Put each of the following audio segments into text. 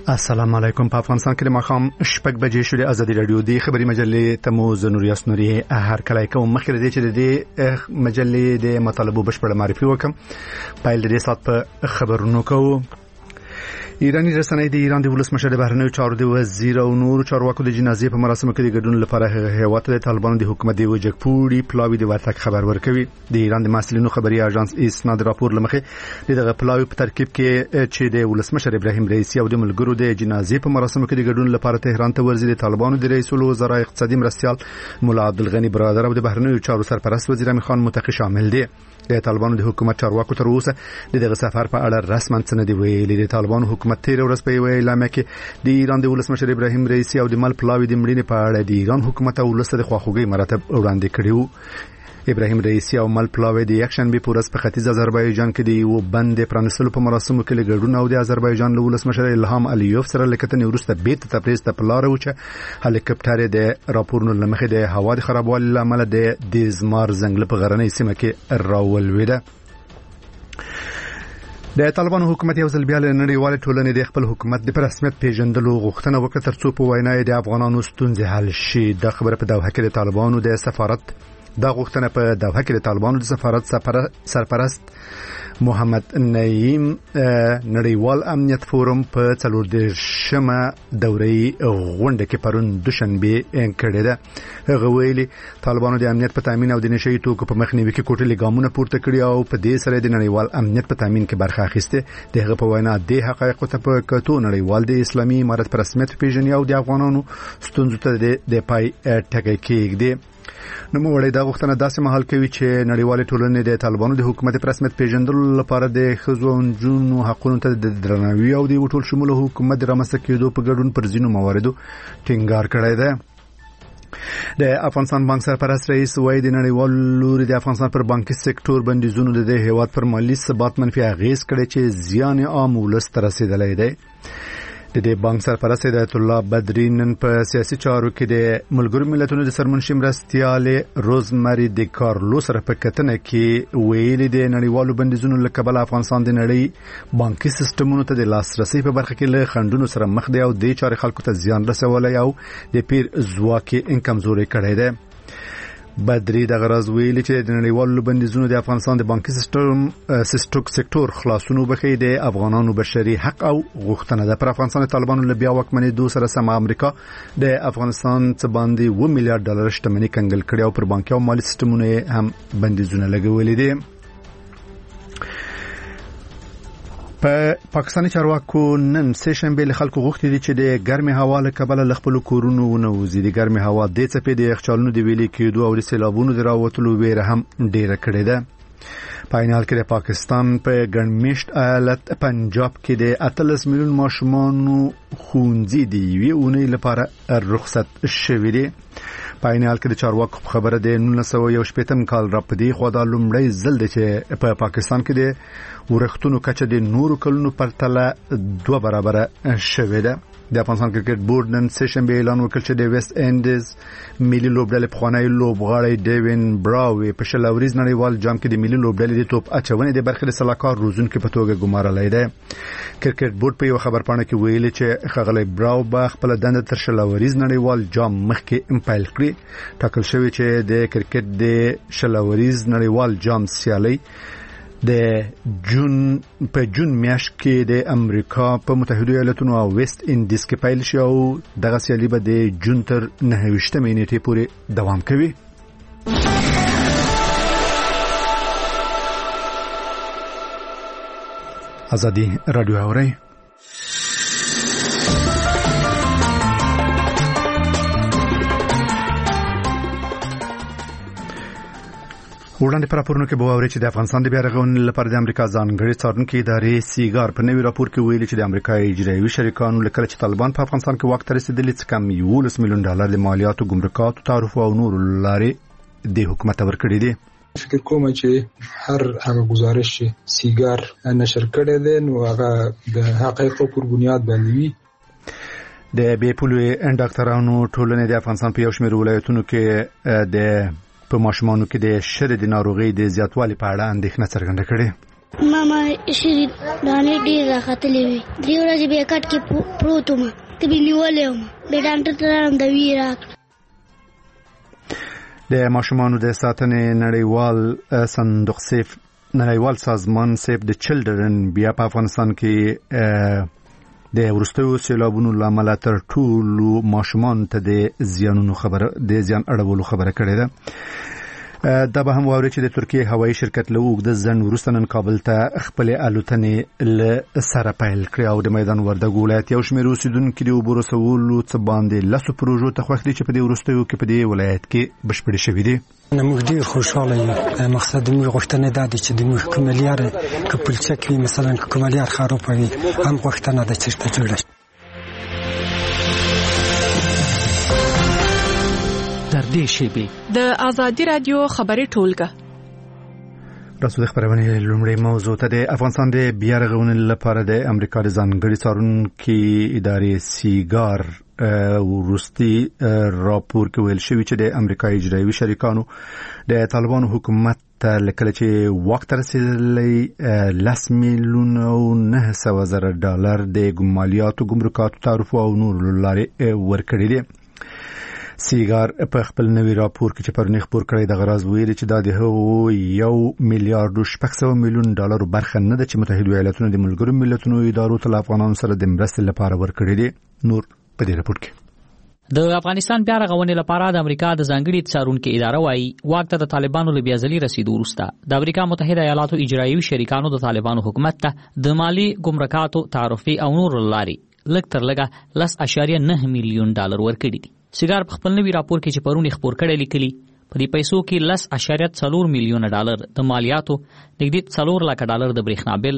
السلام علیکم. په افغانستان کې د ماښام 6 بجې شولې ازادي رادیو د خبري مجلې تمو زنوریاس نوري هر کله کوم مخکې د چې د مجلې د مطالبه بشپړ معرفي وکم. پایل د سات په خبرونو کوو. ایرانی رسنۍ د ایران د ولسمشر د بهرنیو چارو د وزیر او نور چارواکو د جنازې په مراسمو کې د ګډون لپاره هیواد د طالبانو د حکومت دی وجګپوري پلاوی د ورتک خبر ورکوي. د ایران د مسلینو خبري اژانس اسناد راپور لمخې دغه پلاوی په ترکیب کې چې د ولسمشر ابراهیم رئیسی او د ملګرو د جنازې په مراسمو کې د ګډون لپاره تهران ته ورځي. د طالبانو د رئیس الوزرا اقتصادي مرستيال مولا عبدالغنی برادر او د بهرنیو چارو سرپرست وزیر امین خان متقی شامل دي. د طالبانو د حکومت چارواکو تر اوسه دغه سفر په اړه رسماً څه نه دی ویلي. د طالبانو حکومت تیر ورځ په اعلان کې د ایران د ولسمشر ابراهیم رئیسی او د مل پلاوی د مړینې په اړه د ایران حکومت او ولست د خواخوږي مراتب وړاندې کړیو. ابراهیم رئیسی او مل پلاوی د یکشن به پورس په ختیځ آذربایجان کې د یو بند پرانستلو په مراسمو کې لګډون او د آذربایجان له ولسمشر الهام علیوف سره لکتنې ورسته بیت تبریز ته پلار و چې هلیکاپټر د راپورونو لمخې د هوا د خرابوالي لامل د دیزمار زنګل په غرنۍ سیمه کې راولويده. د طالبانو حکومت یو ځل بیا له نړیوال ټولنې د خپل حکومت د رسمیت پیژندلو غوښتنه وکړه ترڅو په وینا د افغانانو ستونزې حل شي. د خبره په دوحه کې د طالبانو د سفارت دا غوښتنه په دوحه کې د طالبانو د سفارت سرپرست محمد نعیم نړیوال امنیت فورم په 14مه دوري غونډه کې پرون دوشنبه کړې ده. هغه ویلي طالبانو د امنیت په تامین او د نشئی توکو په مخنیوي کې کوټلې ګامونه پورته کړي او په دې سره د نړیوال امنیت په تامین کې برخه اخیسته. دغه په وینا د حقایقو ته په کتو نړیوال د اسلامي امارت پر رسمیت پیژني او د افغانانو ستونزو ته د پای ټکی کېږي. نو موږ دا غوښتنه داسې مهال کوي چې نړیوال ټولنې د طالبانو د حکومت پر رسمیت پیژندلو لپاره د خزو او جنو حقوقو ته د درناوي او د ټول شموله حکومت رامنځته کېدو په ګډون پر ځینو مواردو ټینګار کړی دی. د افغانستان بانک سرپرست رئیس وای د نړیوال لوري د افغانستان پر بانکي سکتور بندیزونو د هیواد پر مالی ثبات منفي اغیز کړي چې زیان عام ولس ته رسیدلی دی. د دې بانک سرپرست هدایت الله بدری نن په سیاسي چارو کې د ملګرو ملتونو د سرمنشي مرستيال روزمری د کارلو سره په کتنه کې ویلي د نړیوالو بندیزونو له کبله افغانستان د نړۍ بانکي سیستمونو ته د لاسرسي په برخه کې له خنډونو سره مخ دی او د چارې خلکو ته زیان رسولای او د پیر ځواک کمزوري کړی دی. بدری د غرض ویلي چې د نړیوالو بندیزونو د افغانستان د بانکي سکتور خلاصونو بخې د افغانانو بشري حق او غوښتنه ده. پر افغانستان طالبانو له بیا واکمنۍ دوه سره سم امریکا د افغانستان څخه باندې $1 میلیارډ شتمنۍ کنګل کړي او پر بانکي او مالی سیستمونو هم بندیزونه لګولي دي. په پاکستاني چارواکو نن سه شنبه له خلکو غوښتي دي چې د ګرمي هوا له کبله خپل کورونو ونوځي. د ګرمي هوا د څپې د یخچالونو د ویلي کېدو او د سیلابونو د راوتلو ویره هم ډیره کړې ده. په عین حال کې د پاکستان په ګڼمشت ایالت پنجاب کې د 18 میلیون ماشومانو ښوونځي دی وی اونۍ لپاره رخصت شوي دي. په عین حال کې د چارواکو خبره ده 1918 کال را پدې خو دا لومړی ځل دی چې په پاکستان کې د ورښتونو کچه د نورو کلونو پرتله 2 برابر شوه ده. د افغانستان کرکټ بورډ نن سه شنبه اعلان وکړ چې د ویسټ انډیز ملي لوبډلې په خوانی لوبغاړی ډیوین براوي په شلوريز نړیوال جام کې د ملي لوبډلې د توپ اچونې د برخې سلاکار روزونکو په توګه ګمارلای دی. کرکټ بورډ په یو خبرپاڼه کې ویلي چې خغلی براو به خپل دنده تر شلوريز نړیوال جام مخکې امپایل کړی. ټاکل شوی چې د کرکټ د شلوريز نړیوال جام سیالي د جون میاشت کې د امریکا په متحده ایالاتونو او ویسټ انډیز کې پیل شو او دغه سیالي به د جون تر 9 نیټې پورې دوام کوي. ازادي رادیو اوري وړاندې پر راپورونو کې به اوري چې د افغانستان د بیا رغونې لپاره د امریکا ځانګړي څارونکو ادارې سیګار په نوي راپور کې ویلي چې د امریکا اجرایي شریکانو لکه چې طالبان په افغانستان کې واک ته رسیدلي څه کم $11 میلیون د مالیاتو ګمرکاتو تعرفو او نور لارې د حکومت ورکړي دي. فکر کوم چې هر هغه گزارش چې سیګار نشر کړي دي نو هغه د حقایقو پر بنیاد باندې وي. د بې پولې ډاکټرانو ټولنې د افغانستان په یو شمېر ولایتونو کې د په ماشومانو کې د شر د ناروغي د زیاتوالي په اړه اندېښنه څرګنده کړې. ماما شری دانې ډېر راختلې وي. 3 ورځې به کټ کې پروت وم، تبې نیولې وم، به ډاکټر ته لاړم دوی راکړه. د ماشومانو د ساتنې نړیوال سازمان سیف د چلډرن بیا په افغانستان کې د ورستیو سیلابونو لامل تر ټولو ماشومان ته د زیان اړولو خبره کړې ده. دا به هم واوري چې د ترکیه هوایي شرکت له اوږده ځنډ وروسته نن کابل ته خپل الوتنې له سره پیل کړې او د میدان وردګ ولایت یو شمېر اوسېدونکي د اوبو رسولو څه باندې 10 پروژو ته خوښ دي چې په دې وروستیو کې په دې ولایت کې بشپړې شوي دي. موږ ډېر خوشاله یو. مقصد موږ غوښتنه ده چې د موږ کوملیار کپلچک وي، مثلا کوملیار خراب وي، هم غوښتنه ده چې ته جوړه در دې شیبه د ازادي رادیو خبري ټولګه رسول خبرونه لومړی موضوع ته د افغانستان د بیا رغونې لپاره د امریکا د ځانګړي څارونکي ادارې سیګار وروستي راپور کې ویل شوی چې د امریکایي اجرایوي شریکانو د طالبانو حکومت ته لکه چې وخت رسیدلی 10 میلیون او $900,000 د مالیاتو، ګمرکاتو، تعرفو او نور لارې ورکړي دي. سیګار په خپل نوی راپور کې چې پرونی خبر کړی د غراض ویلي چې دا د $1.6 میلیون برخه نه ده چې متحده ایالاتونو د ملګرو ملتونو ادارو ته افغانانو سره د مرستې لپاره ورکړي دي. نور په دې راپور کې د افغانستان بیا رغونې لپاره د امریکا د ځانګړي څارونکي اداره وايي واک ته د طالبانو له بیازلي رسیدو وروسته د امریکا متحده ایالاتو اجرایوي شریکانو د طالبانو حکومت ته د مالی، ګمرکاتو، تعرفي او نور لارې لږ تر لږه $10.9 میلیون ورکړي دي. سیګار په خپل نوی راپور کې چې پرونی خبر کړی لیکلي په دې پیسو کې $10.4 میلیون د مالیاتو، نږدې $4 لک د برېښنا بل،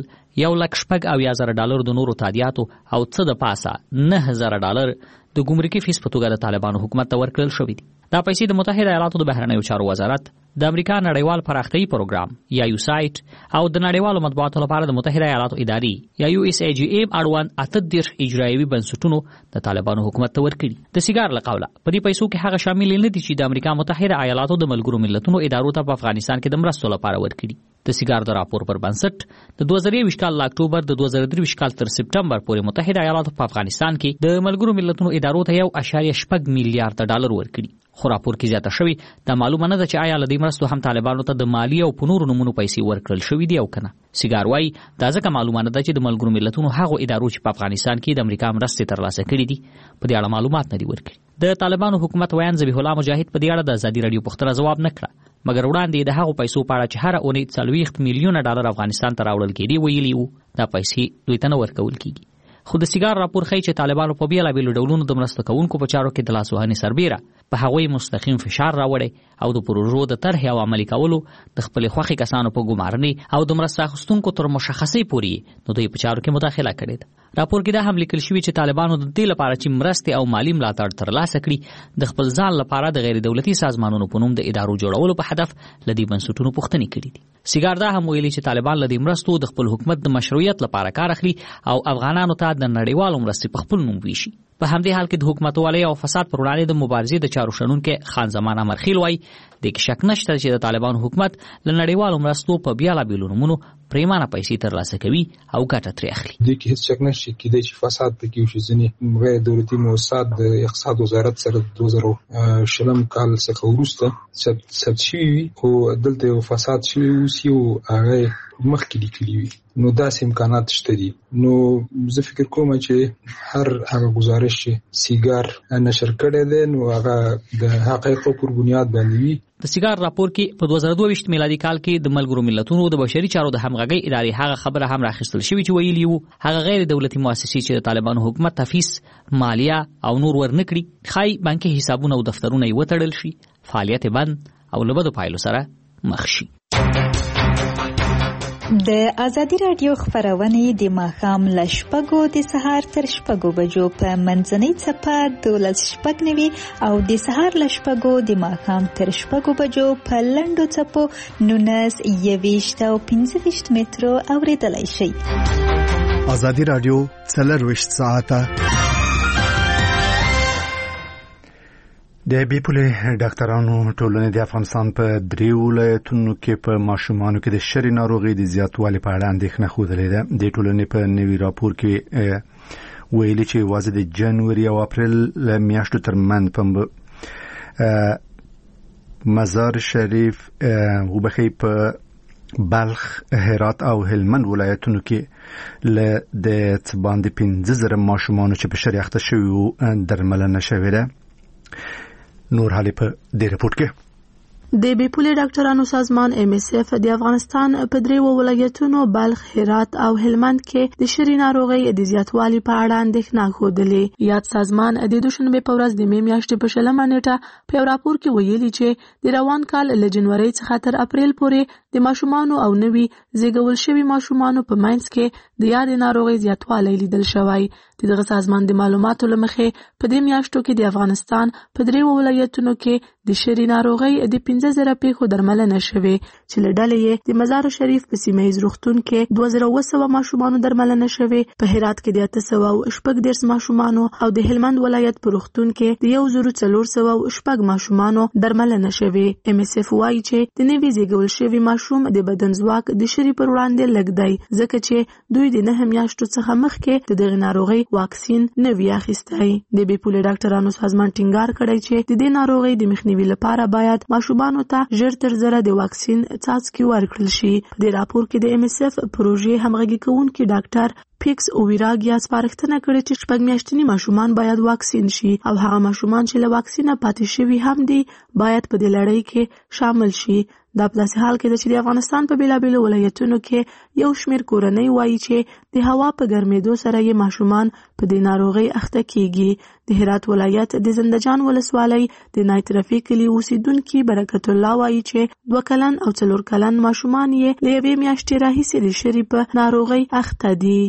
$1,06,000 د نورو تادیاتو او څه د پاسه $9,000 د ګمرکي فیس په توګه د طالبانو حکومت ته ورکړل شوې دي. دا پیسې د متحده ایالاتو د بهرنیو چارو وزارت، د امریکا نړیوال پراختیايي پروګرام یا USAID او د نړیوالو مطبوعاتو لپاره د متحده ایالاتو ادارې یا USAGM اړوند 38 اجرایوي بنسټونو د طالبانو حکومت ته ورکړي. د سیګار له قوله په دې پیسو کې هغه شامل نه دي چې د امریکا متحده ایالاتو د ملګرو ملتونو ادارو ته په افغانستان کې د مرستو لپاره ورکړي. د سیګار د راپور پر بنسټ د 2023 کال له اکتوبر د 2023 کال تر سپټمبر پورې متحده ایالاتو په افغانستان کې د ملګرو ملتونو ادارو ته $1.6 میلیارډ ورکړي. خو راپور کې زیاته شوی دا معلومه نه ده چې آیا لدې مرستو هم طالبانو ته د مالی او پنورو نمونو پیسې ورکړل شوې دي او کنه. سیګار وايي دا ځکه معلومه نه ده چې د ملګرو ملتونو هغه ادارو چې په افغانستان کې د امریکا مرستې ترلاسه کړې دي په دې اړه معلومات نه دي ورکړي. د طالبانو حکومت ویان ذبیح الله مجاهد په دې اړه د ازادي رادیو پوښتنه ځواب نه کړه، مګر وړاندې د هغو پیسو په اړه چې هر اونۍ $40 میلیون افغانستان ته راوړل کېدي ویلي وو دا پیسې دوی ته نه ورکول کېږي. خو د سیګار راپور ښیي چې طالبانو په بیلابیلو ډولونو د مرسته کوونکو په چارو کې د لاسوهنې سربیره په هغوی مستقیم فشار راوړی او د پروژو د طرحې او عملي کولو د خپلې خوښې کسانو په ګمارنې او د مرسته اخیستونکو تر مشخصې پورې نو دوی په چارو کې مداخله کړې ده. راپور کې دا هم لیکل شوی چې طالبانو د دې لپاره چې مرستې او مالی ملاتړ ترلاسه کړي د خپل ځان لپاره د غیر دولتي سازمانونو په نوم د ادارو جوړولو په هدف لدې بنسټونو پوښتنې کړې دي. سیګار دا هم ویلي چې طالبان لدې مرستو د خپل حکومت د مشروعیت لپاره کار اخلي او افغانانو ته د نړیوالو مرستې په خپل نوم ویشي. په همدې حال کې د حکومتوالۍ او فساد پر وړاندې د مبارزې د چارو شنونکي خان زمان امرخیل وایي د شک نشته چې د طالبانو حکومت له نړیوالو مرستو په بیلابیلو نومونو پریمانه پیسې ترلاسه کوي او ګټه ترې اخلي. د کې هیڅ شک نشته چې فساد پکې وشي. ځینې غیر دولتي مؤسسات د اقتصاد وزارت سره 2020 کال څخه وروسته ثبت شوي او دلته یو فساد شوی اوسي او هغه مخکې لیکلي وي، نو داسې امکانات شته دي. نو زه فکر کوم چې هر هغه گزارش چې سیګار نشر کړی دی نو هغه د حقایقو پر بنیاد باندې وي. د سیګار راپور کې په 2022 میلادي کال کې د ملګرو ملتونو د بشري چارو د همغږۍ ادارې هغه خبره هم راخیستل شوې چې ویلي وو هغه غیر دولتي مؤسسې چې د طالبانو حکومت تفیس، مالیه او نور ورنکړي خای بانکي حسابونه او دفترونه یې وتړل شي، فعالیت بند او له بدو پایلو سره مخ شي. د ازادي رادیو خبرونه د ماښام له 6 د سهار تر 6 بجو په منځنۍ چپه 12:09 او د سهار له 6 د ماښام تر 6 بجو په لنډو چپو 19:20 او 15 مترو اوریدلای شئ. ازادي رادیو 24 ساعته د بیپولې ډاکټرانو ټولنې د افغانستان په 3 ولایتونو کې په ماشومانو کې د شری ناروغي د زیاتوالي په اړه اندېښنه خوده ده. د ټولنې په نوي راپور کې ویلي چې واځي د جنوري او اپریل میاشتو ترمن په مزار شریف وبخي په بلخ، هرات او هلمند ولایتونو کې له د باندې 15,000 ماشومان چې په شریخته شوی درملنه شوې ده. نور حالی په دې رپورت کې د بیپولې ډاکټرانو سازمان MSF د افغانستان په 3 ولایتونو بلخ، هرات او هلمند کې د شری ناروغي د زیاتوالي په اړه اندېښنه خوده. یاد سازمان د دوشنبه په ورځ د می میاشتې په 20 نیټه په راپور کې ویلي چې د روان کال له جنوري څخه تر اپریل پورې د ماشومانو او نوي زیږول شوي ماشومانو په منځ کې د یاد ناروغي زیاتوالی لیدل شوی. دغه سازمان د معلوماتو لمخې په دې میاشتو کې د افغانستان په 3 ولایتونو کې د شری ناروغي د 15,000 پیښو درملنه شوې چې له ډلې یې د مزار شریف په سیمه ییز روغتون کې 2200 ماشومانو درملنه شوې، په هرات کې د 814 ماشومانو او د هلمند ولایت په روغتون کې د 1406 ماشومانو درملنه شوې. MSF وايي چې د نوي زیږول شوي ماشوم د بدن ځواک د شری پر وړاندې لږ دی، ځکه چې دوی د 9 میاشتو څخه مخکې د دغه ناروغي واکسین نه وی اخیستی. د بیپولې ډاکټرانو سازمان ټینګار کړی چې د دې ناروغي د مخنیوي لپاره باید ماشومانو ته ژر تر ژره د واکسین څاڅکي ورکړل شي. په دې راپور کې د MSF پروژې همغږي کوونکي ډاکټر پیکس اوویراګیا سپارښتنه کړې چې 6 میاشتني ماشومان باید واکسین شي او هغه ماشومان چې له واکسینه پاتې شوي هم دي باید په دې لړۍ کې شامل شي. دا په داسې حال کې چې د افغانستان په بیلابیلو ولایتونو کې یو شمېر کورنۍ وایي چې د هوا په ګرمېدو سره یې ماشومان په دې ناروغۍ اخته کیږي. د هرات ولایت د زندجان ولسوالۍ د نایترفي کلي اوسیدونکي برکت الله وایي چې 2 کلن او 4 کلن ماشومان یې له 1 میاشتې راهیسې د شری په ناروغۍ اخته دي.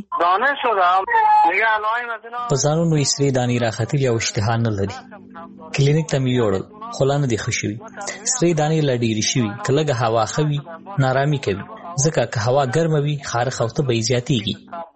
په ځانونو یې سرې دانې راختلي او اشتها نه لري. کلینیک ته مې یوړل خو لا نه دي ښه شوي. سرې دانې لا ډېرې شوي، که لږه هوا ښه وي نارامي کوي، ځکه که هوا ګرمه وي خارښ او تبه یې زیاتېږي.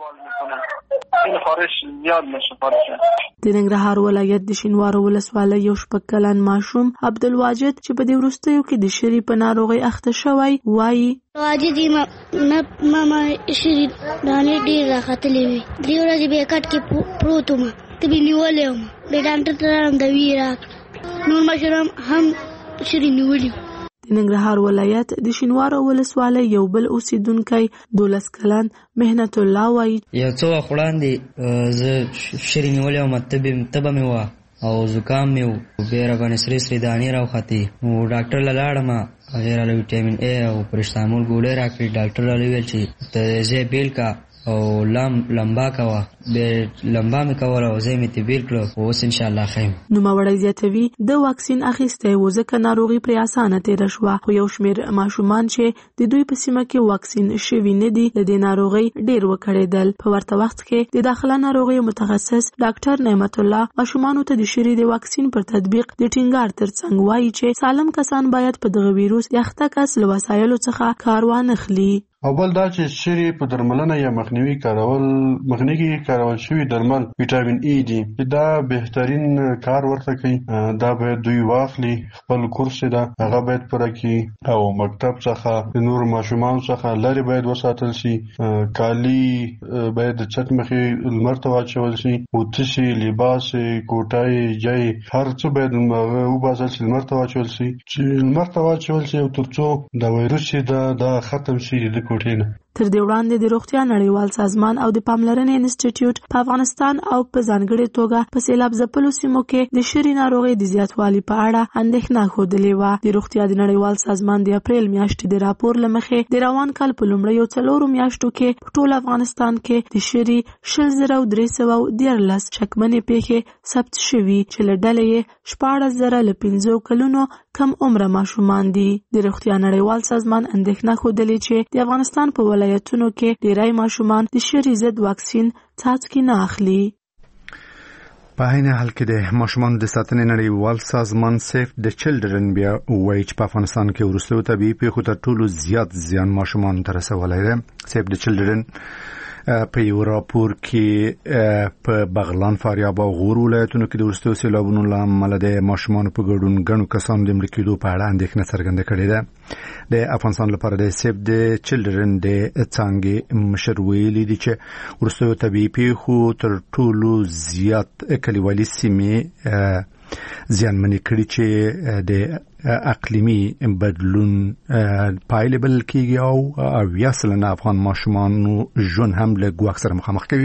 د ننګرهار ولایت د شینوارو ولسوالۍ یو 6 کلن ماشوم عبدالواجد چې په دې وروستیو کې د شری په ناروغۍ اخته شوی وایي واجد ماما شری دانې ډېر راختلې وي. 3 ورځې به کټ کې پروت وم، تبې نیولې وم، د ډاکټر ته دوی راکړه. نور ماشومان هم شری نیولي. د ننګرهار ولایت د شینوارو ولسوالۍ یو بل اوسیدونکی 12 کلن مهنت الله وایي یو څو وخت وړاندې زه شری نیولې وم، تبه مې وه او زکام مې و، بیا راباندې سرې دانې راوختې. نو ډاکټر له لاړم، هغې راله ویټامین A او پرسټامول ګولۍ راکړې. ډاکټر راله ویل چې ته ځای بیل کا او لمبا کوه. بیا لمبا مې کوله او ځای مې ته بیل کړه، خو اوس انشاءالله ښه یم. نوموړی زیاتوي د واکسین اخیستی و ځکه ناروغي پرې اسانه تېره شوه، خو یو شمېر ماشومان چې د دوی په سیمه کې واکسین شوي نه دي د دې ناروغۍ ډېر وکړېدل. په ورته وخت کې د داخله ناروغیو متخصص ډاکټر نعمت الله ماشومانو ته د شری د واکسین پر تطبیق د ټینګار ترڅنګ وایي چې سالم کسان باید په دغه ویروس د اخته کس له وسایلو څخه کار وانخلي. او بل دا چې شری په درملنه یا مخنیوي کارول شوي درمل ویټامین E دي، دا بهترین کار ورته کوي. دا باید دوی واخلي، خپل کورس دا هغه باید پوره کړي او مکتب څخه د نور ماشومانو څخه لرې باید وساتل شي. کالي باید د چت مخې لمر ته واچول شي، اوتشي، لباس، کوټای، جای، هر څه باید وباسل شي، لمر ته واچول شي چې لمر ته واچول شي او تر څو دا ویروس چې دا ختم شي د کوټې نه. تر دې وړاندې د روغتیا نړیوال سازمان او د پاملرنې انسټیټیوټ په افغانستان او په ځانګړې توګه په سیلاب ځپلو سیمو کې د شری ناروغۍ د زیاتوالي په اړه اندېښنه ښودلې وه. د روغتیا د نړیوال سازمان د اپریل میاشتې د راپور له مخې د روان کال په لومړیو 4 میاشتو کې په ټول افغانستان کې د شری 1313 شکمنې پیښې ثبت شوي چې له ډلې یې 14,000 له 15 کلونو کم عمره ماشومان دي. د روغتیا نړیوال سازمان اندېښنه ښودلې چې د افغانستان په ولایتونو کې ډېری ماشومان د شری ضد واکسین څاڅکي نه اخلي. په عین حال کې د ماشومان د ساتنې نړیوال سازمان سیف د چلډرن بیا وایي چې په افغانستان کې وروستیو طبیعي پیښو تر ټولو زیات زیان ماشومان ته رسولی دی. سیف د چلډرن په یو راپور کې په بغلان، فاریاب او غور ولایتونو کې د وروستیو سیلابونو له امله د ماشومانو په ګډون ګڼو کسانو د مړه کېدو په اړه اندېښنه څرګنده کړې ده. د افغانستان لپاره د سیف د چلډرن د څانګې مشر ویلي دي چې وروستیو طبیعي پیښو تر ټولو زیات کلیوالي سیمې زیانمنې کړي چې د اقلیمي بدلون پایله بلل کېږي او 80% افغان ماشومانو ژوند هم له ګواښ سره مخامخ کوي.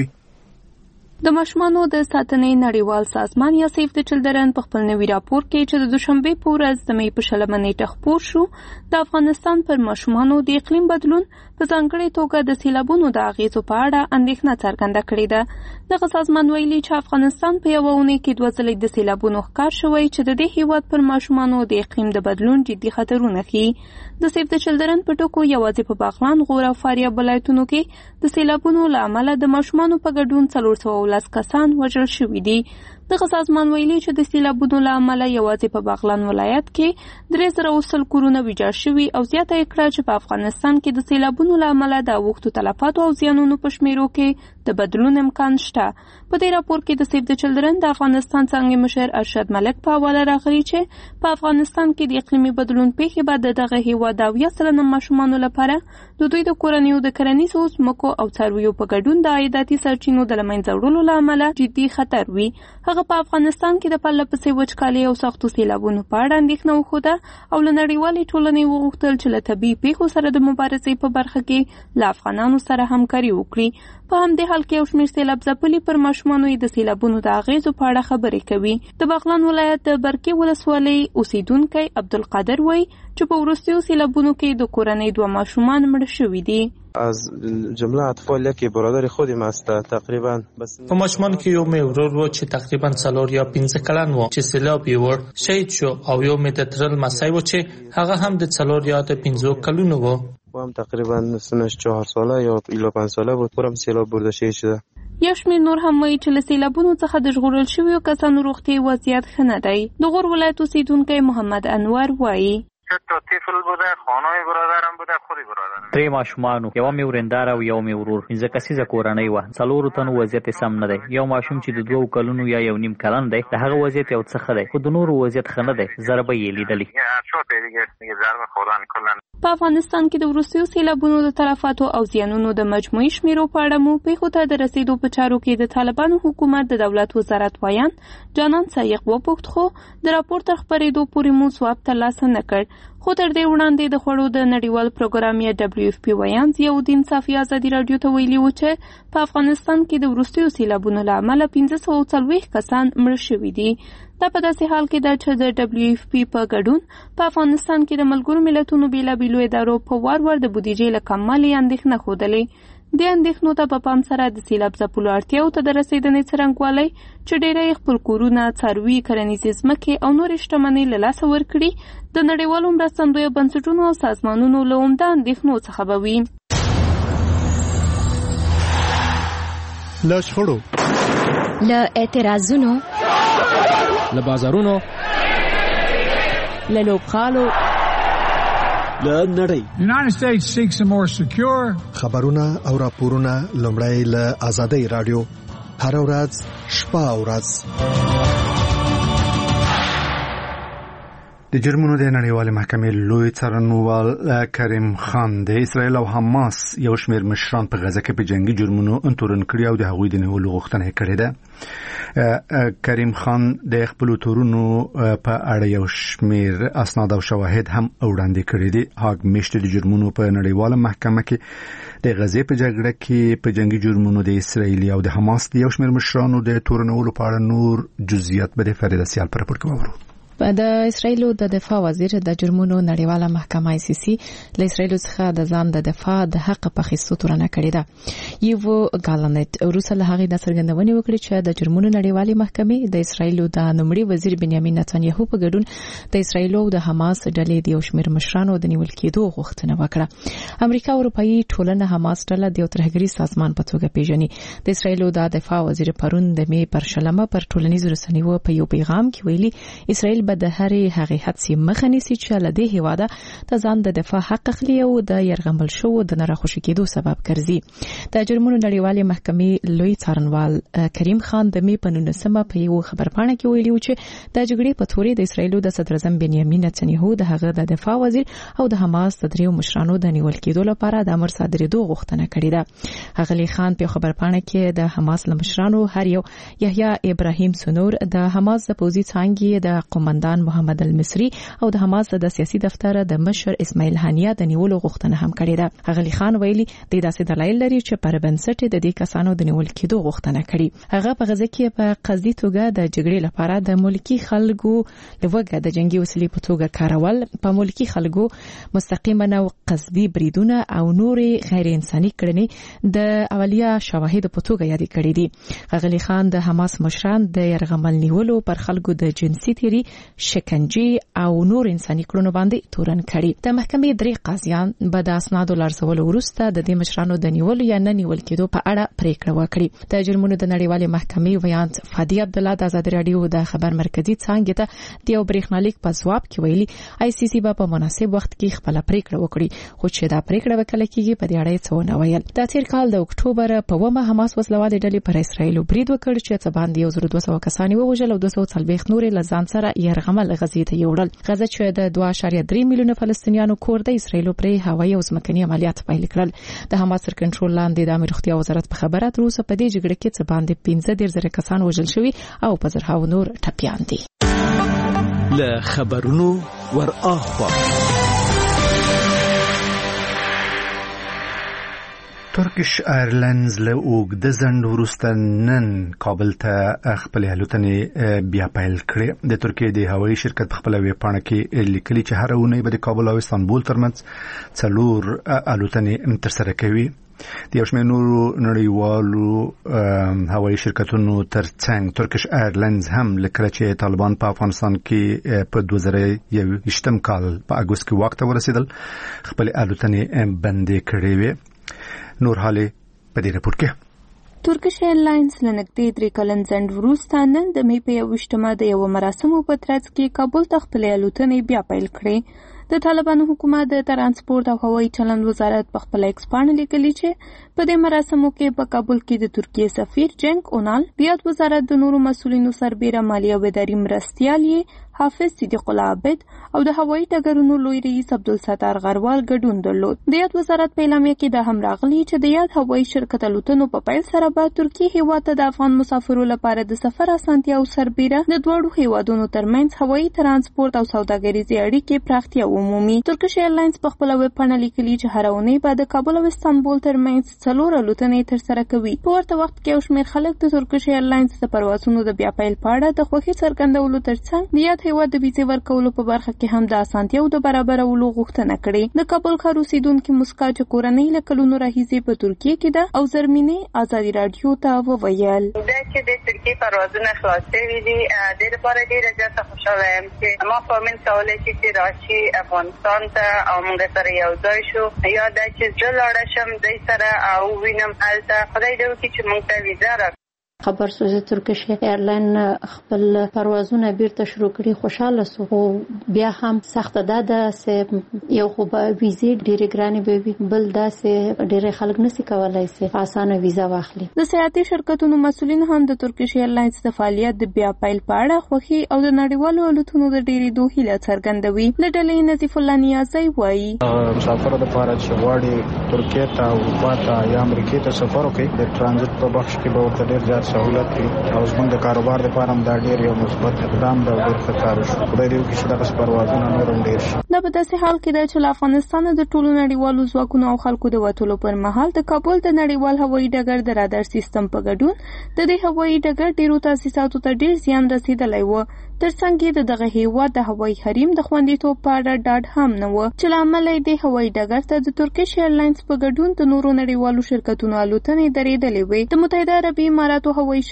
د ماشومانو د ساتنې نړیوال سازمان یا سیف د چلډرن په خپل نوي راپور کې چې د دوشنبه په ورځ د مې په 20 نیټه خپور شو، د افغانستان پر ماشومانو د اقلیم بدلون په ځانګړې توګه د سیلابونو د اغیزو په اړه اندېښنه څرګنده کړې ده. دغه سازمان ویلي چې افغانستان په یوه اونۍ کې 2 ځلې د سیلابونو ښکار شوی چې د دې هیواد پر ماشومانو د اقلیم د بدلون جدي خطرونه ښيي. د سیف د چلډرن په ټکو یوازې په بغلان، غور او فاریاب ولایتونو کې د سیلابونو له امله د ماشومانو په ګډون 410 کسان وژل شوي دي. دغه سازمان ویلي چې د سیلابونو له امله یوازې په بغلان ولایت کې 300 کورونه ویجاړ شوي او زیاته یې کړه چې په افغانستان کې د سیلابونو له امله د اوښتو تلفاتو او زیانونو په شمیرو کې د بدلون امکان شته. په دې راپور کې د سیف د چلډرن د افغانستان څانګې مشر ارشد ملک په حواله راغلي چې په افغانستان کې د اقلیمي بدلون پیښې به د دغه هیواد د 80% ماشومانو لپاره د دوی د کورنیو د کرنیزو ځمکو او څارویو په ګډون د عایداتي سرچینو د له منځه وړلو له امله جدي خطر وي. هغه په افغانستان کې د پرله پسې وچکالۍ او سختو سیلابونو په اړه اندېښنه وښوده او له نړیوالې ټولنې وغوښتل چې له طبیعي پیښو سره د مبارزې په برخه کې له افغانانو سره همکاري وکړي. په همدې حال کې یو شمېر سیلاب ځپلي پر ماشومانو د سیلابونو د اغیزو په اړه خبرې کوي. د بغلان ولایت د برکې ولسوالۍ اوسیدونکی عبدالقادر وایي چې په وروستیو سیلابونو کې د کورنۍ 2 ماشومان مړه شوي دي. از جمله اطفال یکی برادر خودم است تقریبا په ماشومان کې یو مې ورور و چې تقریبا 4 یا 15 کلن و چې سیلاب یې ور شهید شو او یو مې د ترل مسای و چې هغه هم د 4 یا 15 کلونو و هم تقریبا سنش 4 ساله یا 5 ساله بود پرم سیلاب برده شده. یو شمېر نور هم وایي چې له سیلابونو څخه د ژغورل شویو کسانو روغتیایي وضعیت ښه نه دی. د غور ولایت اوسیدونکی محمد انور وایي طفل بوده، خانه برادرم بوده، خودی برادرم. 3 ماشومانو، یو مې ورندار او یو مې ورور. 15 کسیزه کورنۍ و. 4 تنو وضعیت سم نه دی. یو ماشوم چې د 2 کلونو یا 1.5 کلن دی، د هغه وضعیت یو څه دی، خو د نورو وضعیت ښه نه دی. ضربه یې لیدلې. په افغانستان کې د وروستیو سیلابونو د تلفاتو او زیانونو د مجموعي شمیرو په اړه مو پیښو ته د رسیدو په چارو کې د طالبانو حکومت د دولت وزارت وایان جانان سایق وپوښت، خو د راپور تر خپرېدو پورې مو ځواب ترلاسه نه کړ. خو تر دې وړاندې د خوړو د نړیوال پروګرام یا WFP وایان ضیاءالدین صافي ازادي راډیو ته ویلي و چې په افغانستان کې د وروستیو سیلابونو له امله 1540 کسان مړه شوي دي. دا په داسې حال کې ده چې د WFP په ګډون په افغانستان کې د ملګرو ملتونو بېلابېلو ادارو په وار وار د بودیجې له کموالي اندېښنه ښودلې. دې اندېښنو ته په پام سره د سیلاب ځپلو اړتیاو ته د رسېدنې څرنګوالی چې ډېری خپل کورونه، څاروي، کرنیزې ځمکې او نورې شتمنۍ له لاسه ورکړي د نړیوالو مرستندویو بنسټونو او سازمانونو له عمده اندېښنو څخه به وي. له شخړو، له اعتراضونو، له بازارونو، له لوبغالو، له نړۍ. United States seeks a more secure. خبرونه او راپورونه لومړی له آزادۍ رادیو هر ورځ شپه او ورځ. د جرمونو د نړیوالې محکمې لوی څارنوال کریم خان د اسرائیل او حماس یو شمېر مشران په غزه کې په جنگي جرمونو تورن کړي او د هغوی د نیولو غوښتنه کړې ده. کریم خان د خپل تورونو په اړه یو شمېر اسناد او شواهد هم وړاندې کړي دي. هغه مشت د جرمونو په نړیواله محکمه کې د غزې په جګړه کې په جنگي جرمونو د اسرائیل او د حماس د یو شمېر مشرانو د تورنولو په اړه نور جزئیات به د فرید سیال پر راپور کې وورو. د اسرائیل د دفاع وزیر د جرمونو نړیواله محکمه ICC له اسرائیل څخه د ځان د دفاع د حق په خصوص تورنه کړې ده. یو ګالنت روسه له هغه د څرګندونې وکړي چې د جرمونو نړیوالې محکمې د اسرائیل د نومړي وزیر بنیامین نتنیاهو په ګډون د اسرائیل او د حماس ډلې د یو شمېر مشرانو د نیول کېدو غوښتنه وکړه. امریکا او اروپאי ټولنه حماس ډله د یو ترهګري سازمان په توګه پیژني. د اسرائیل د دفاع وزیر پرون د می پر شلمه پر ټولنیزو رسنیو په یو پیغام کې ویلي اسرائیل به د هرې هغې حادثې مخه نیسي چې له دې هیواده د ځان د دفاع حق اخلي او د یرغمل شوو د نه راخوشي کېدو سبب ګرځي. د جرمونو نړیوالې محکمې لوی څارنوال کریم خان د می په 19 په یو خبرپاڼه کې ویلي و چې د جګړې په تورې د اسرایلو د صدر اعظم بنیامین نتنیاهو د هغه د دفاع وزیر او د حماس د دریو مشرانو د نیول کېدو لپاره د امر صادرېدو غوښتنه کړې ده. غلی خان په خبرپاڼه کې د حماس لمشرانو هر یو یحیی ابراهیم سنور د حماس د پوځي څانګې د قومندان محمد المصری او د حماس د سیاسي دفتر د مشر اسماعیل هانیه د نیولو غوښتنه هم کړې ده. غلی خان ویلي د داسې دلایل لري چې پر بنسټ د دې کسانو د نیول کېدو غوښتنه کړې. هغه په غزه کې په قصدي توګه د جګړې لپاره د ملکی خلکو لوګه د جنگي وسلې په توګه کارول، په ملکی خلکو مستقیما او قصدي بریدونه او نورې غیر انساني کړنې د اولیه شواهد په توګه یاد کړې دي. غلی خان د حماس مشران د يرغمل نیولو پر خلکو د جنسي تیری، شکنجه او نور انساني کړنو باندې تورن کړي. د محکمې درې قاضیان به د اسنادو لارښوولو وروسته د دې مشرانو د نیولو یا نه نیول کېدو په اړه پریکړه وکړي. د جرمونو د نړیوالې محکمې ویاند فادي عبد الله د آزاد رادیو د خبر مرکزی څنګه ته د یو بریښنالیک په جواب کې ویلي آی سی سی په مناسب وخت کې خپل پریکړه وکړي، خو چې دا پریکړه وکړه کېږي په دې اړه څه ونه ویل. د تیر کال د اکتوبر په ومه حماس وسلوالې ډلې پر اسرایل برید وکړ چې څه باندې 1200 کسان ووژل او 240 نور لزان سره يرغمل غزې ته یوړل. غزه چې د 2.3 میلیونه فلسطینیانو کور د اسرایل پرې هوایي او ځمکني عملیات پیل کړل. د حماس تر کنټرول لاندې د امیر روغتیا وزارت په خبره تر اوسه په دې جګړه کې څه باندې 15,000 کسان وژل شوي او په زرهاو نور ټپيان دي. له خبرونو ور اخوا ترکیش ایرلاینز له اوږده ځنډ وروسته نن کابل ته خپل الوتنې بیا پیل کړې. د ترکیې د هوایي شرکت په خپل ویبپاڼه کې لیکلي چې هر اونۍ به د کابل او استانبول ترمنځ 4 الوتنې ترسره کوي. د یو شمېر نورو نړیوالو هوایي شرکتونو ترڅنګ ترکیش ایرلاینز هم لکه چې طالبان په افغانستان کې په 2021 کال په اګوست کې واک ته ورسېدل خپل الوتنې بندې کړې وې. نور حالې په دې رپورت کې ترکیش ایرلاینز لنګدې 3 کلن ځنډ وروسته نن د می په 21 د یو مراسمو په ترڅ کې کابل ته خپل الوتنې بیا پیل کړې. د طالبانو حکومت د ترانسپورت او هوایي چلند وزارت په خپل ایکس باندې لیکلي چې په دې مراسمو کې په کابل کې د ترکیې سفیر جنگ اونال، بیا د وزارت د نورو مسؤلینو سربېره مالیه او اداري مرستیال حافظ صدیق الله عابد او د هوایي ډګرونو لوی رئیس عبدالستار غروال ګډون درلود. د یاد وزارت په اعلامیه کې د هم راغلي چې د یاد هوایي شرکت الوتنو په پیل سره به ترکیې هیواد ته د افغان مسافرو لپاره د سفر اسانتیا او سربېره د دوړو هیوادونو ترمنځ هوایي ترانسپورت او سوداګریزي اړیکې پراختیا ومومي. ترکیش ایرلاینز په خپل ویبپاڼه لیکلي چې هر اونۍ به د کابل او استانبول ترمنځ 4 الوتنې ترسره کوي. په ورته وخت کې یو شمېر خلک د ترکیش ایرلاینز د پروازونو د بیا پیل په اړه د خوښۍ څرګندولو ترڅنګ د یاد هیواد د ویزې ورکولو په برخه کې هم د اسانتیاو د برابرولو غوښتنه کړې. د کابل ښار اوسیدونکي مسکا چې کورنۍ له کلونو راهیسې په ترکیې کې ده او زرمینې آزادي رادیو ته وویل دا چې د ترکیې پروازونه خلاص شوي دي د لپاره ډېره زیاته خوشاله یم چې ما فامیل کولی شي چې راشي افغانستان ته او موږ سره یو ځای شو، یا دا چې زه لاړه شم دوی سره او وینم هلته خدای دې وکړي چې موږ ته ویزه راکړي. خبرسوز ترکیش ایرلاین خپل پروازونه بیرته شروع کړي. خوشاله سو خو بیا هم سخت ده چې یو خو به ویزې ډېرې ګرانې به وي، بل دا چې ډېر خلک نشي کولای چې اسانه ویزه واخلي. د سیاحتي شرکتونو مسؤلین هم د ترکیش ایرلاینز د فعالیت د بیا پیل په اړه خوښي او د نړیوالو الوتنو د ډېرېدو هیله څرګندوي. له ډلې نظیف الله نیازی وایي مسافر لپاره چې غواړي ترکیې ته اروپا ته یا امریکا ته سفر وکړي د ترانزیت په بخش کې به ورته ډېر زیات سہولت وي او زموږ د کاروبار لپاره هم دا ډېر یو مثبت اقدام ده او ډېر ښه کار وشو. خدای دې وکړي چې دغسې پروازونه نور هم ډېر شي. دا په داسې حال کې ده چې له افغانستانه د ټولو نړیوالو ځواکونو او خلکو د وتلو پر مهال د کابل د نړیوال هوایي ډګر د رادار سیستم په ګډون د دې هوایي ډګر ډېرو تاسیساتو ته ډېر زیان رسېدلی و. ترڅنګ یې د دغه هیواد د هوایي حریم د خوندیتوب په اړه ډاډ هم نه و چې له امله یې د هوایي ډګر ته د ترکیش ایرلاینز په ګډون د نورو نړیوالو شرکتونو الوتنې درېدلې وې. د متحده عربي اماراتو هوایي شرکت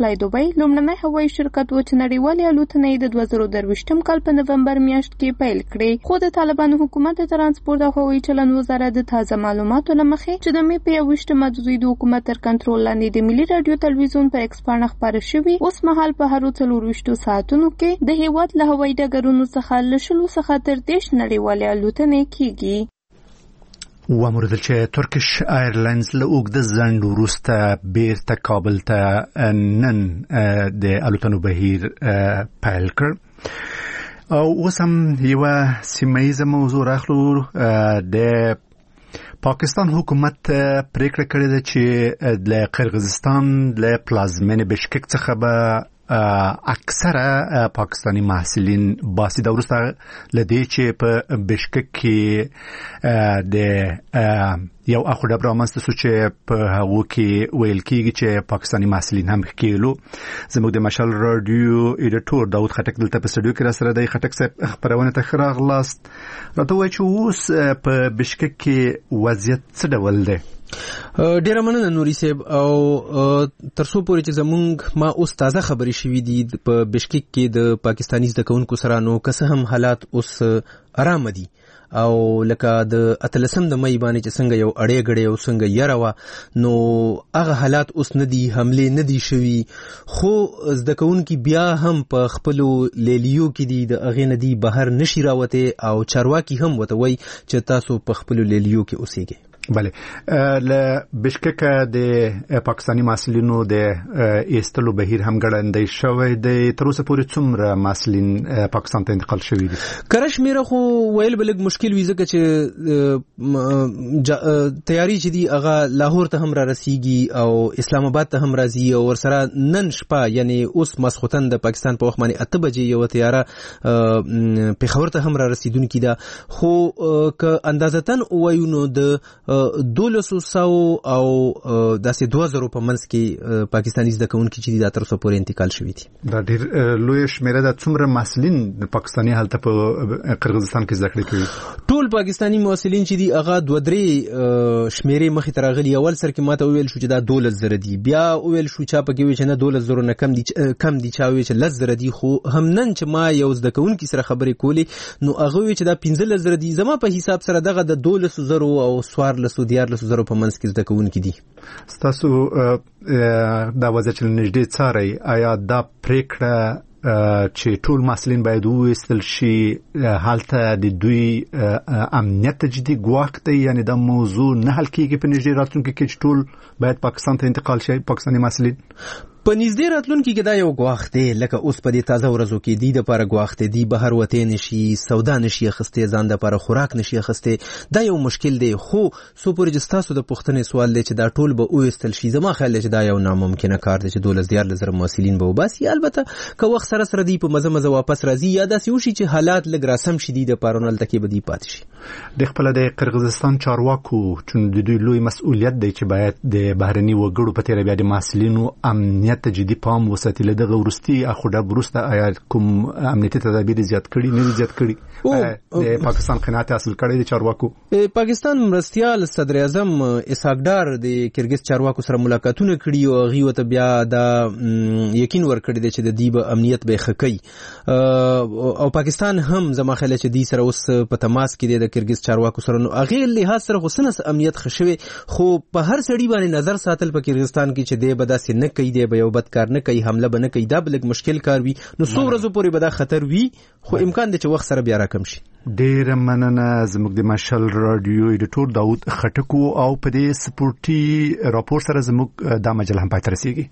فلای دوبۍ لومړنی هوایي شرکت و چې نړیوالې الوتنې د 2023م کال په نومبر میاشت کې پیل کړې. خو د طالبانو حکومت د ترانسپورت او هوایي چلند وزارت د تازه معلوماتو له مخې چې د مې په 21مه د دوی د حکومت تر کنټرول لاندې د ملي رادیو تلویزیون په ایکس پاڼه خپاره شوي اوس مهال په هرو 24 ساعتونو کې د هیواد له هوایي ډګرونو څخه له 20 څخه تر 30 نړیوالې الوتنې کیږي. وامردل چې ترکیش ایرلاینز له اوږده ځنډ وروسته بیرته کابل ته نن د الوتنو بهیر پیل کړ. او اوس هم یوه سیمهییزه موضوع راخلو. د پاکستان حکومت پریکړه کړې ده چې د قرغیزستان له پلازمینې بشکک څخه به اکثره پاکستانی محصلین باسي د وروسته لدې چې په بشکک کې د یو اخو ډبره رامنځته شو چې په هغو کې ویل کېږي چې پاکستانی محصلین هم ښکېلو. زموږ د مشال راډیو ایډیټور داود خټک دلته په سټوډیو کې راسره دی. خټک صاحب خپرونه ته ښه راغلاست. راته ووایه چې اوس په بشکک کې وضعیت څه ډول دی؟ ډیره مننه نوري صاحب. او تر څو پورې چې زمونږ ما اوس تازه خبرې شوې دي په بشکک کې د پاکستاني زده کوونکو سره، نو که څه هم حالات اوس آرام دي او لکه د 18 د مې باندې چې څنګه یو اړې غړې او څنګه یره وا، نو هغه حالات اوس نه دي، حمله نه دي شوي. خو زده کوونکي بیا هم په خپلو لیلیو کې دي، د اغه نه دي بهر نشي راوته او چارواکي هم وته وای چې تاسو په خپلو لیلیو کې اوسېږئ. بله، له بشکک د پاکستانی محصلینو د ایستلو بهیر هم ګړندی شوی دی. تر اوسه پورې څومره محصلین پاکستان ته انتقال شوي دي؟ کره شمیره خو ویل بلګ مشکل وي ځکه چې تیاری چې دی هغه لاهور ته هم را رسیږي او اسلام آباد ته هم راځي او ورسره نن شپه یعنی اوس مسخوتن د پاکستان په وخت باندې 8 بجې یو تیاره پیښور ته هم را رسیدونکې ده. خو که اندازتن وایو نو د 1200 او داسې 2000 په منځ کې پاکستاني زده کوونکي چې د تر اوسه پورې انتقال شوي دي. دا ډېر لوی شمیره ده. څومره محصلین پاکستاني هلته په قرغیزستان کې زده کړې کوي؟ ټول پاکستاني محصلین چې دي هغه 2-3 شمیرې مخې ته راغلي. اول سر کې ماته ویل شو چې دا 12000 دي، بیا ویل شو چا پکې وی چې نه 12000 نه کم دي چا وی چې 10000 دي. خو هم نن چې ما یو زده کوونکي سره خبرې کولې نو هغه وی چې دا 15000 دي. زما په حساب سره دغه د 12000 او 14,000 په منځ کې زده کوونکي دي. ستاسو دا وضع چې نږدې څارئ، آیا دا پریکړه چې ټول محصلین باید وویستل شي هلته د دوی امنیت جدي ګواښ دی؟ یعنی دا موضوع نه حل کېږي په نږدې راتلونکي کې چې ټول باید پاکستان ته انتقال شي پاکستاني محصلین؟ په نږدې راتلونکي کې دا یو ګواښ دی، لکه اوس په دې تازه ورځو کې دی د لپاره ګواښ دی بهر وته نشي، سودا نشي اخستې، ځان د لپاره خوراک نشي اخستې. دا یو مشکل دی. خو سو پورې چې تاسو د پښتنې سوال دی چې دا ټول به وېستل شي، زما خیال چې دا یو ناممکنه کار دی چې 12,000 محصلین به وباسي. البته که وخت سره سره دی په مزه واپس راځي یا داسې وشي چې حالات لږ راسم شي دی د پارونل تکي به دی پاتې شي. د خپل د قرغیزستان چارواکو چې د دوی لوی مسؤلیت دی چې باید د بهرني وګړو په تیر بیا د محصلینو امنیت جدي پام وساتي. له دغه ورستي اخوډه ورسته آیا کوم امنیتي تدابیر زیات کړي نه زیات کړي؟ د پاکستان قناعت حاصل کړي د چارواکو؟ پاکستان مرستيال صدر اعظم اسحاق ډار د کرګیز چارواکو سره ملاقاتونه کړي او غي وته بیا دا یقین ورکړي چې د دیب امنیت به خکې او پاکستان هم زما خیال چې دی سره اوس په تماس کې د کرګیز چارواکو سره نو هغه لحاظ سره غوسنه امنیت خښوي. خو په هر سړي باندې نظر ساتل په کرګیزستان کې چې دی به داسې نه کوي، دی به یو بد کار نه کوي، حمله به نه کوي، دا بلک مشکل کار وي. نو څو ورځې پورې به دا خطر وي، خو امکان دی چې وخت سره بیا راکم شي. ډېر مننه. زموږ د مشال رادیو ایډیټور داود خټکو او په دې سپورتي راپور سره زموږ دا مجله هم پاتې رسیږي.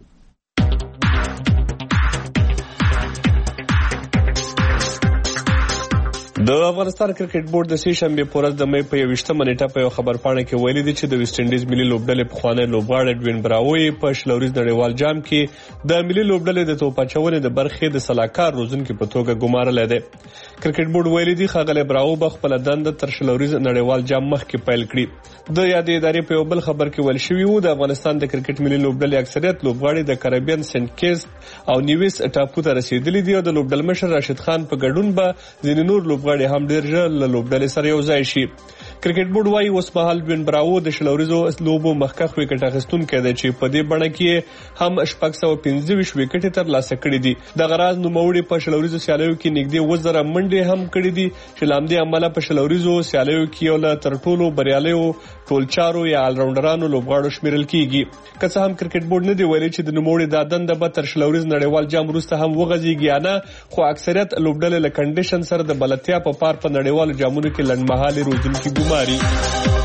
د افغانستان کرکټ بورډ د سې شنبه په ورځ د مې په 21مه نیټه په خبر پاڼه کې ویلي دي چې د ویسټ انډیز ملي لوبډلې پخوانی لوبغاړی ډوین براوی په شلوريز نړیوال جام کې د ملي لوبډلې د توپ اچونې د برخې د سلاکار روزونکو په توګه ګمارل دي. کرکټ بورډ ویلي دي خغله براو په خپل دند تر شلوريز نړیوال جام مخکې پیل کړی. د یادې ادارې په یو بل خبر کې ویل شوی و د افغانستان د کرکټ ملي لوبډلې اکثریت لوبغاړي د کریبین سنت کیټس او نیویس ټاپو ته رسیدلي دي او د لوبډل مشر راشد خان په ګډون به ځینې نور لوبغاړي هم ډېر ژر له لوبډلې سره یو ځای شي. کرکټ بورډ وايي اوس مهال ډوین براوو د شلوريزو لوبو مخکخ وکټ اخیستونکی دی چې په دې بڼه کې هم 625 وکټ تر لاسه کړي دي د غراز نوموړي په شلوريزو سیالیو کې نږدې 1000 منډې هم کړي دي چې لامدي عمله په شلوريزو سیالیو کې یو له تر ټولو بریالیو ټولچارو یا آل راونډرانو لوبغاړو شمیرل کیږي که څه هم کرکټ بورډ نه دی ویلي چې د نوموړي د دنده به تر شلوريز نړیوال جام وروسته هم وغځيږي نه خو اکثریت لوبډلې له کنډیشن سره د بلتیا په پار په نړیوالو جامونو کې لنډمهالي روزونکي ګماري